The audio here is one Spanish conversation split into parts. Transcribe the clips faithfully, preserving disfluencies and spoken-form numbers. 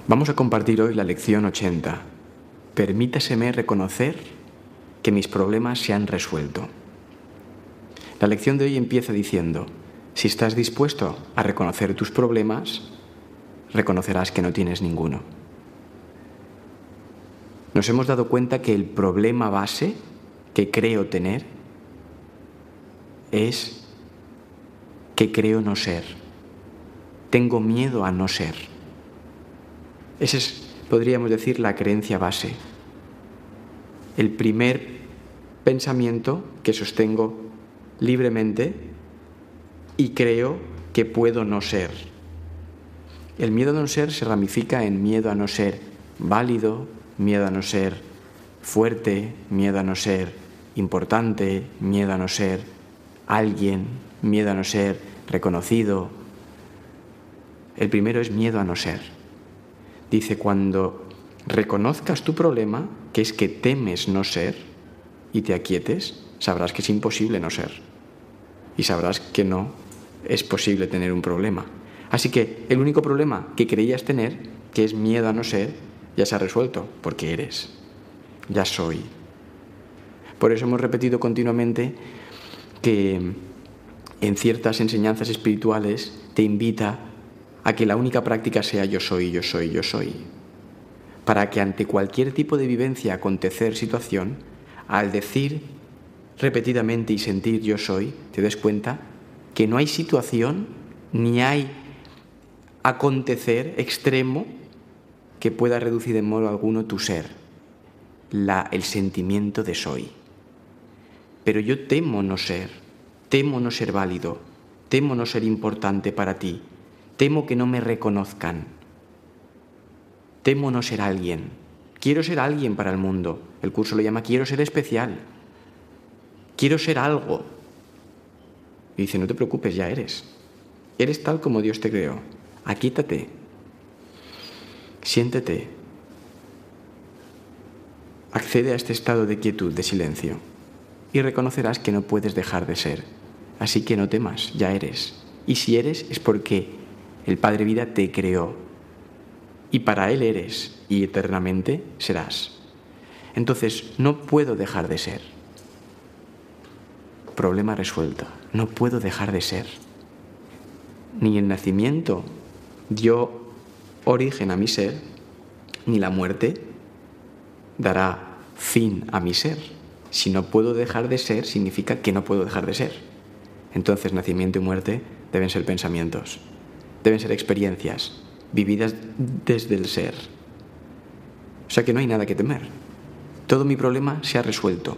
Vamos a compartir hoy la lección ochenta. Permítaseme reconocer que mis problemas se han resuelto. La lección de hoy empieza diciendo, si estás dispuesto a reconocer tus problemas, reconocerás que no tienes ninguno. Nos hemos dado cuenta que el problema base que creo tener es que creo no ser. Tengo miedo a no ser. Esa es, podríamos decir, la creencia base. El primer pensamiento que sostengo libremente y creo que puedo no ser. El miedo a no ser se ramifica en miedo a no ser válido, miedo a no ser fuerte, miedo a no ser importante, miedo a no ser alguien, miedo a no ser reconocido. El primero es miedo a no ser. Dice, cuando reconozcas tu problema, que es que temes no ser, y te aquietes, sabrás que es imposible no ser. Y sabrás que no es posible tener un problema. Así que el único problema que creías tener, que es miedo a no ser, ya se ha resuelto, porque eres. Ya soy. Por eso hemos repetido continuamente que en ciertas enseñanzas espirituales te invita a que la única práctica sea yo soy, yo soy, yo soy. Para que ante cualquier tipo de vivencia, acontecer, situación, al decir repetidamente y sentir yo soy, te des cuenta que no hay situación ni hay acontecer extremo que pueda reducir en modo alguno tu ser, la, el sentimiento de soy. Pero yo temo no ser, temo no ser válido, temo no ser importante para ti, temo que no me reconozcan, temo no ser alguien, quiero ser alguien para el mundo. El curso lo llama quiero ser especial, quiero ser algo. Y dice, no te preocupes, ya eres. Eres tal como Dios te creó. Aquíétate, siéntete, accede a este estado de quietud, de silencio, y reconocerás que no puedes dejar de ser. Así que no temas, ya eres. Y si eres, es porque el Padre Vida te creó. Y para Él eres, y eternamente serás. Entonces, no puedo dejar de ser. Problema resuelto. No puedo dejar de ser. Ni el nacimiento dio origen a mi ser, ni la muerte dará fin a mi ser. Si no puedo dejar de ser, significa que no puedo dejar de ser. Entonces, nacimiento y muerte deben ser pensamientos, deben ser experiencias vividas desde el ser. O sea que no hay nada que temer. Todo mi problema se ha resuelto.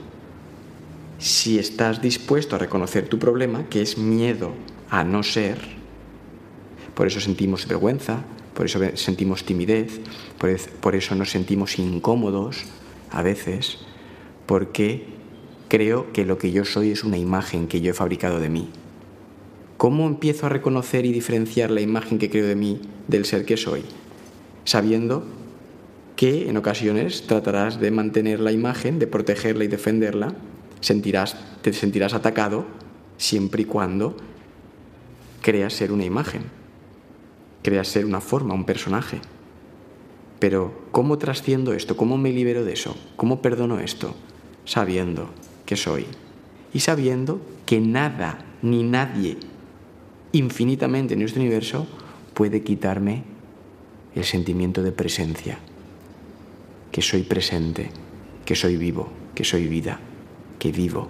Si estás dispuesto a reconocer tu problema, que es miedo a no ser, por eso sentimos vergüenza, por eso sentimos timidez, por eso nos sentimos incómodos a veces, porque creo que lo que yo soy es una imagen que yo he fabricado de mí. ¿Cómo empiezo a reconocer y diferenciar la imagen que creo de mí del ser que soy? Sabiendo que en ocasiones tratarás de mantener la imagen, de protegerla y defenderla, sentirás, te sentirás atacado siempre y cuando creas ser una imagen, creas ser una forma, un personaje. Pero ¿cómo trasciendo esto? ¿Cómo me libero de eso? ¿Cómo perdono esto? Sabiendo que soy y sabiendo que nada ni nadie infinitamente en nuestro universo puede quitarme el sentimiento de presencia, que soy presente, que soy vivo, que soy vida, que vivo.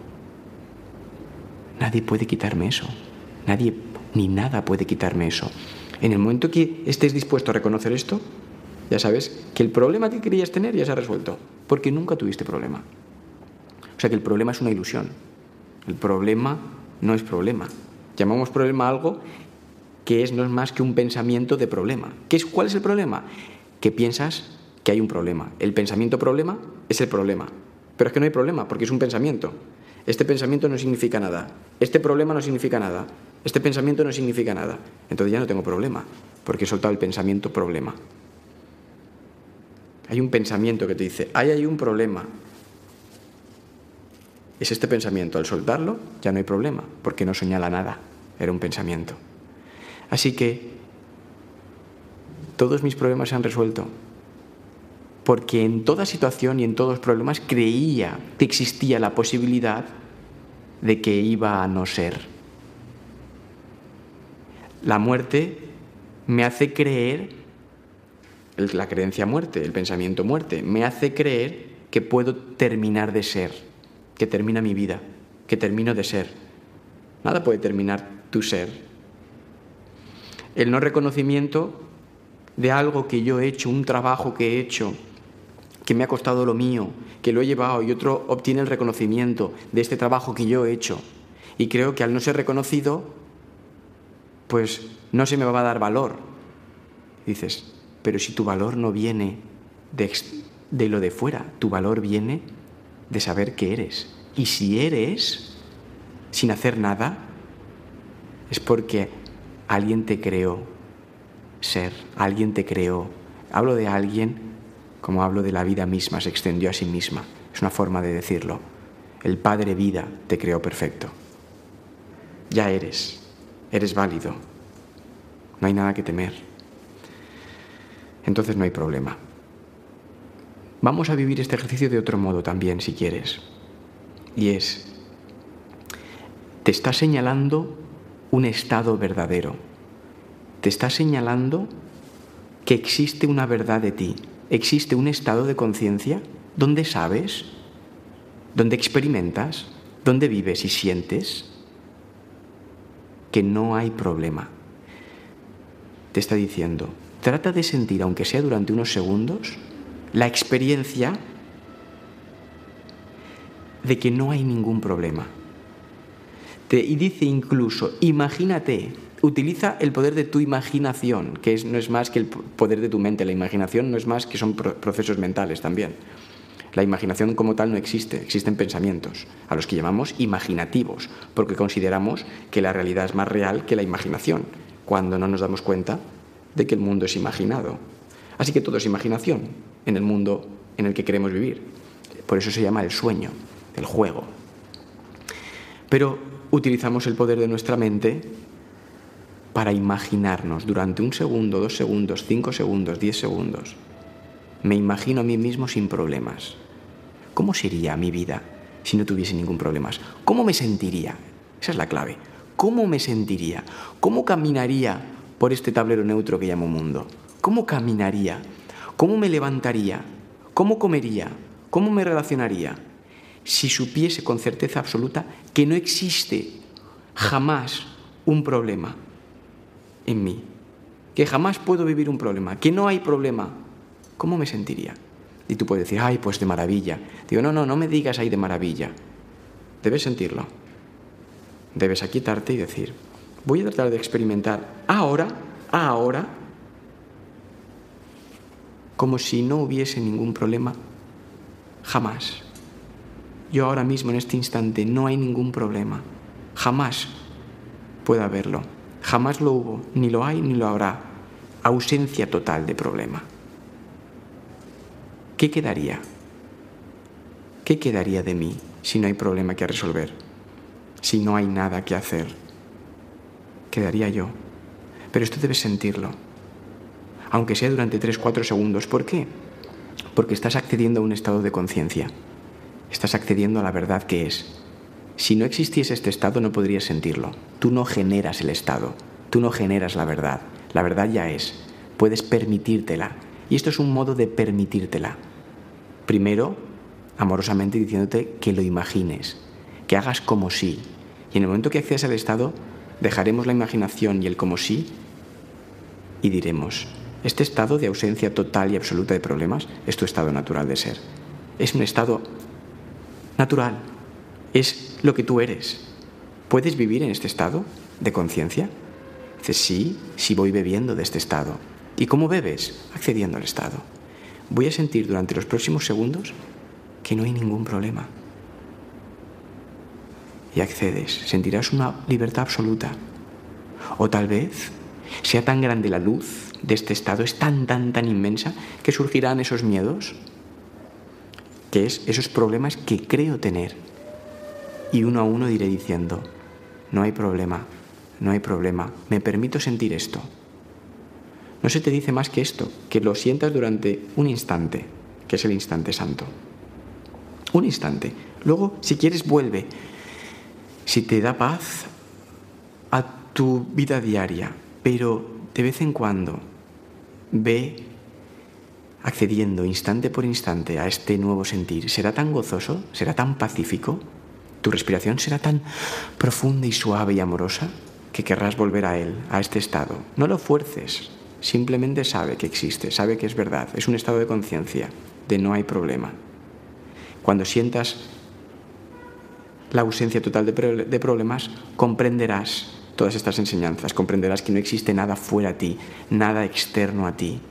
Nadie puede quitarme eso, nadie ni nada puede quitarme eso. En el momento que estés dispuesto a reconocer esto, ya sabes que el problema que querías tener ya se ha resuelto, porque nunca tuviste problema. O sea que el problema es una ilusión. El problema no es problema. Llamamos problema a algo que es, no es más que un pensamiento de problema. ¿Qué es, ¿Cuál es el problema? Que piensas que hay un problema. El pensamiento problema es el problema. Pero es que no hay problema, porque es un pensamiento. Este pensamiento no significa nada. Este problema no significa nada. Este pensamiento no significa nada. Entonces ya no tengo problema, porque he soltado el pensamiento problema. Hay un pensamiento que te dice, ahí hay un problema. Es este pensamiento. Al soltarlo ya no hay problema, porque no señala nada. Era un pensamiento. Así que todos mis problemas se han resuelto. Porque en toda situación y en todos los problemas creía que existía la posibilidad de que iba a no ser. La muerte me hace creer, la creencia muerte, el pensamiento muerte, me hace creer que puedo terminar de ser, que termina mi vida, que termino de ser. Nada puede terminar tu ser. El no reconocimiento de algo que yo he hecho, un trabajo que he hecho, que me ha costado lo mío, que lo he llevado y otro obtiene el reconocimiento de este trabajo que yo he hecho. Y creo que al no ser reconocido, pues no se me va a dar valor. Dices, pero si tu valor no viene de, de lo de fuera, tu valor viene de saber que eres. Y si eres, sin hacer nada, es porque alguien te creó ser, alguien te creó. Hablo de alguien como hablo de la vida misma, se extendió a sí misma. Es una forma de decirlo. El Padre Vida te creó perfecto. Ya eres, eres válido. No hay nada que temer. Entonces no hay problema. Vamos a vivir este ejercicio de otro modo también, si quieres. Y es, te está señalando un estado verdadero. Te está señalando que existe una verdad de ti. Existe un estado de conciencia donde sabes, donde experimentas, donde vives y sientes que no hay problema. Te está diciendo, trata de sentir, aunque sea durante unos segundos, la experiencia de que no hay ningún problema. Te, y dice incluso, imagínate, utiliza el poder de tu imaginación, que es, no es más que el poder de tu mente. La imaginación no es más que son procesos mentales también. La imaginación como tal no existe, existen pensamientos, a los que llamamos imaginativos, porque consideramos que la realidad es más real que la imaginación, cuando no nos damos cuenta de que el mundo es imaginado. Así que todo es imaginación en el mundo en el que queremos vivir. Por eso se llama el sueño, el juego. Pero utilizamos el poder de nuestra mente para imaginarnos durante un segundo, dos segundos, cinco segundos, diez segundos. Me imagino a mí mismo sin problemas. ¿Cómo sería mi vida si no tuviese ningún problema? ¿Cómo me sentiría? Esa es la clave. ¿Cómo me sentiría? ¿Cómo caminaría por este tablero neutro que llamo mundo? ¿Cómo caminaría? ¿Cómo me levantaría? ¿Cómo comería? ¿Cómo me relacionaría? Si supiese con certeza absoluta que no existe jamás un problema en mí, que jamás puedo vivir un problema, que no hay problema, ¿cómo me sentiría? Y tú puedes decir, ay, pues de maravilla. Digo, no, no, no me digas ay de maravilla. Debes sentirlo. Debes aquietarte y decir, voy a tratar de experimentar ahora, ahora, como si no hubiese ningún problema, jamás. Yo ahora mismo, en este instante, no hay ningún problema. Jamás puede haberlo. Jamás lo hubo, ni lo hay, ni lo habrá. Ausencia total de problema. ¿Qué quedaría? ¿Qué quedaría de mí si no hay problema que resolver? Si no hay nada que hacer. Quedaría yo. Pero esto debes sentirlo. Aunque sea durante tres a cuatro segundos. ¿Por qué? Porque estás accediendo a un estado de conciencia. Estás accediendo a la verdad que es. Si no existiese este estado no podrías sentirlo. Tú no generas el estado. Tú no generas la verdad. La verdad ya es. Puedes permitírtela. Y esto es un modo de permitírtela. Primero, amorosamente diciéndote que lo imagines, que hagas como si. Y en el momento que accedas al estado, dejaremos la imaginación y el como si y diremos, este estado de ausencia total y absoluta de problemas es tu estado natural de ser. Es un estado natural. Es lo que tú eres. ¿Puedes vivir en este estado de conciencia? Dices, sí, sí voy bebiendo de este estado. ¿Y cómo bebes? Accediendo al estado. Voy a sentir durante los próximos segundos que no hay ningún problema. Y accedes, sentirás una libertad absoluta. O tal vez sea tan grande la luz de este estado, es tan, tan, tan inmensa, que surgirán esos miedos, que es esos problemas que creo tener. Y uno a uno iré diciendo, no hay problema, no hay problema, me permito sentir esto. No se te dice más que esto, que lo sientas durante un instante, que es el instante santo. Un instante. Luego, si quieres, vuelve. Si te da paz, a tu vida diaria, pero de vez en cuando ve accediendo instante por instante a este nuevo sentir. Será tan gozoso, será tan pacífico, tu respiración será tan profunda y suave y amorosa que querrás volver a él, a este estado. No lo fuerces, simplemente sabe que existe, sabe que es verdad, es un estado de conciencia, de no hay problema. Cuando sientas la ausencia total de, pro- de problemas, comprenderás todas estas enseñanzas, comprenderás que no existe nada fuera a ti, nada externo a ti.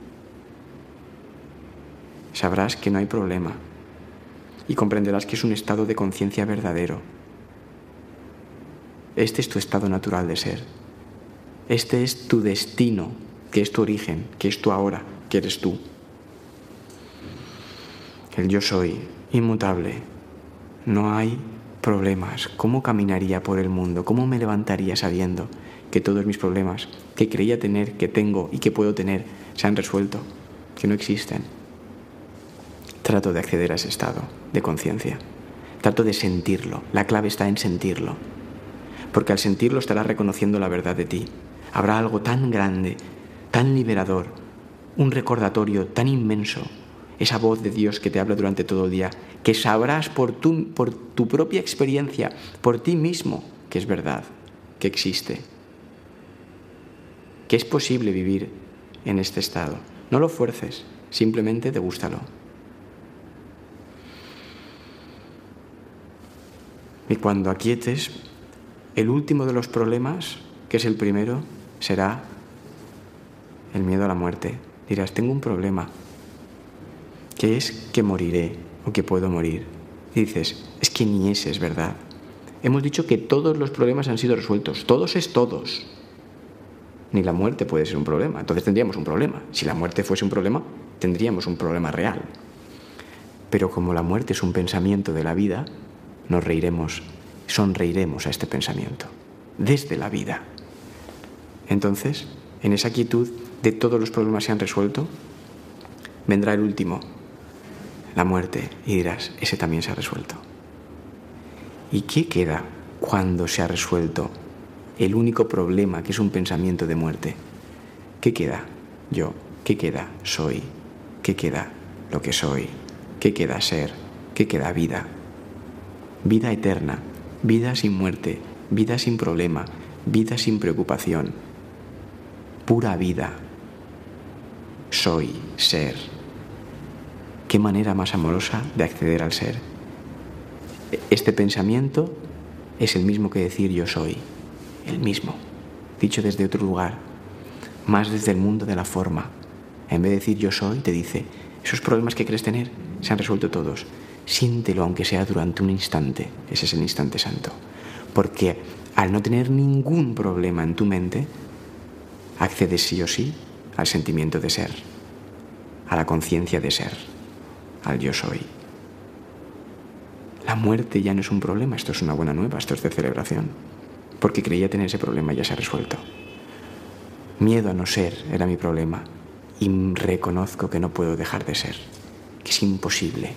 Sabrás que no hay problema y comprenderás que es un estado de conciencia verdadero. Este es tu estado natural de ser. Este es tu destino, que es tu origen, que es tu ahora, que eres tú. El yo soy, inmutable. No hay problemas. ¿Cómo caminaría por el mundo? ¿Cómo me levantaría sabiendo que todos mis problemas que creía tener, que tengo y que puedo tener, se han resuelto, que no existen? Trato de acceder a ese estado de conciencia. Trato de sentirlo. La clave está en sentirlo. Porque al sentirlo estarás reconociendo la verdad de ti. Habrá algo tan grande, tan liberador, un recordatorio tan inmenso, esa voz de Dios que te habla durante todo el día, que sabrás por tu, por tu propia experiencia, por ti mismo, que es verdad, que existe, que es posible vivir en este estado. No lo fuerces, simplemente degústalo. Y cuando aquietes, el último de los problemas, que es el primero, será el miedo a la muerte. Dirás, tengo un problema, que es que moriré o que puedo morir. Y dices, es que ni ese es verdad. Hemos dicho que todos los problemas han sido resueltos. Todos es todos. Ni la muerte puede ser un problema. Entonces tendríamos un problema. Si la muerte fuese un problema, tendríamos un problema real. Pero como la muerte es un pensamiento de la vida, nos reiremos, sonreiremos a este pensamiento, desde la vida. Entonces, en esa quietud de todos los problemas se han resuelto, vendrá el último, la muerte, y dirás, ese también se ha resuelto. ¿Y qué queda cuando se ha resuelto el único problema, que es un pensamiento de muerte? ¿Qué queda? Yo. ¿Qué queda? Soy. ¿Qué queda? Lo que soy. ¿Qué queda? Ser. ¿Qué queda? Vida. Vida eterna, vida sin muerte, vida sin problema, vida sin preocupación, pura vida. Soy, ser. ¿Qué manera más amorosa de acceder al ser? Este pensamiento es el mismo que decir yo soy, el mismo, dicho desde otro lugar, más desde el mundo de la forma. En vez de decir yo soy, te dice, esos problemas que crees tener se han resuelto todos. Siéntelo, aunque sea durante un instante. Ese es el instante santo. Porque al no tener ningún problema en tu mente, accedes sí o sí al sentimiento de ser, a la conciencia de ser, al yo soy. La muerte ya no es un problema, esto es una buena nueva, esto es de celebración. Porque creía tener ese problema y ya se ha resuelto. Miedo a no ser era mi problema y reconozco que no puedo dejar de ser, que es imposible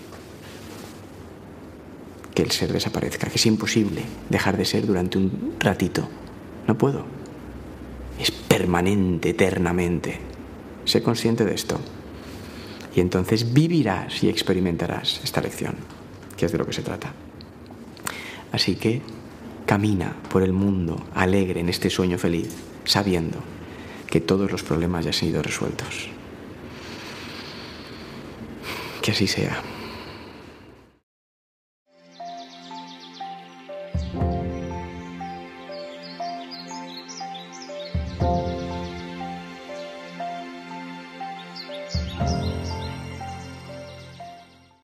que el ser desaparezca, que es imposible dejar de ser durante un ratito. No puedo. Es permanente, eternamente. Sé consciente de esto. Y entonces vivirás y experimentarás esta lección, que es de lo que se trata. Así que camina por el mundo alegre en este sueño feliz, sabiendo que todos los problemas ya han sido resueltos. Que así sea.